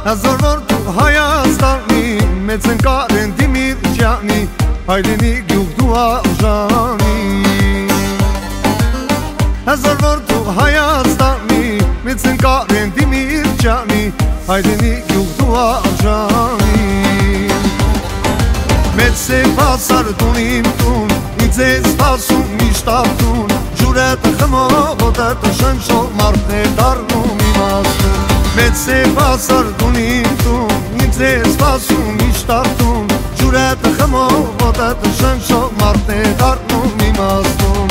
Հազորվոր դու Հայաստանի մեծ ընկարեն դիմիր ջանի հայրենի գյուղ դու արժանի Հազորվոր դու Հայաստանի մեծ ընկարեն դիմիր ջանի հայրենի գյուղ դու արժանի Մեծ սեպասար տուն իմ տուն ինձ է սպասում միշտ արտուն ջուրետը խմող ոտետը շնչող մարդն է դառնում իմ աստուն Մեծ սեպասար տուն իմ տուն ինձ է սպասում միշտ արտուն ջուրետը խմող ոտետը շնչող մարդն է դառնում իմ աստուն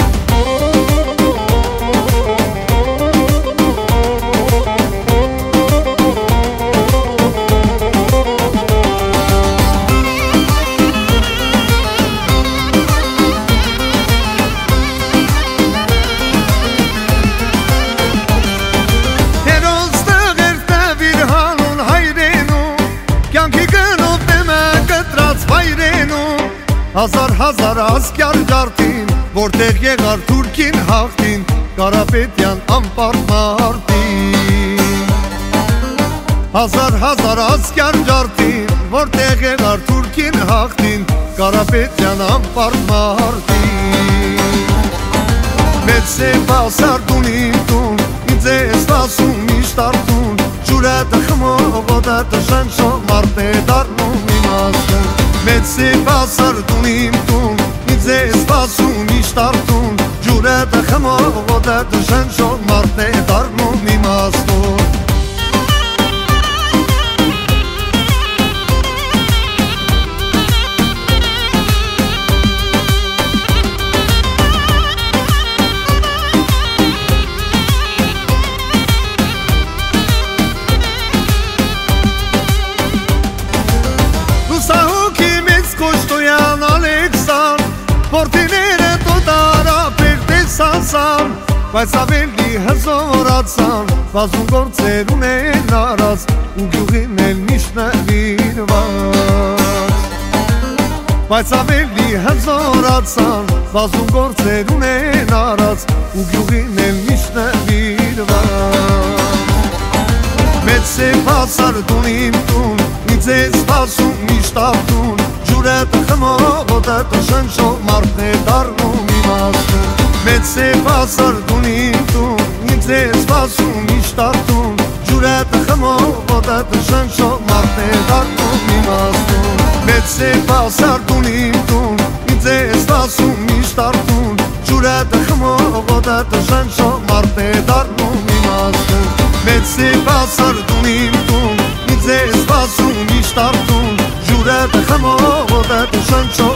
Հազար ասկյար գարտին, որտեղ եղար թուրքին հաղթին, Կարապետյան անպարտ մարտին Հազար ասկյար գարտին, որտեղ եղար թուրքին հաղթին, Կարապետյան անպարտ մարտին Մեծ սեպասար տուն իմ տուն, ինձ է սպասում միշտ արտուն, ջուրետը խմող ոտետը շնչող մարդն է դառնում իմ աստուն Մեծ սեպասար տուն իմ տուն, ինձ է սպասում միշտ արտուն, ջուրետը խմող ոտետը շնչող մարդն է դառնում իմ աստուն Պորտիները տոտարապեր տեսացան, բայց ավելի հզորացան, բազում գործեր ունեն արած, ու գյուղին էլ միշտ նվիրված Բայց ավելի հզորացան, բազում գործեր ունեն արած, ու գյուղին էլ միշտ նվիրված Մեծ սեպասար տուն իմ տուն, ինձ է սպասում միշտ արտուն Ջուրետը խմող ոտետը շնչող մարդն է դառնում իմ աստուն Մեծ սեպասար տուն իմ տուն, ինձ է սպասում միշտ արտուն Ջուրետը խմող ոտետը շնչող մարդն է դառնում իմ աստուն Մեծ սեպասար տուն իմ տուն, ինձ է սպասում միշտ արտուն Ջուրետը խմող ոտետը շնչող մարդն է դառնում իմ աստուն Մեծ սեպասար տուն իմ տուն, ինձ է սպասում միշտ արտուն Ջուրետը խմող ոտետը շնչող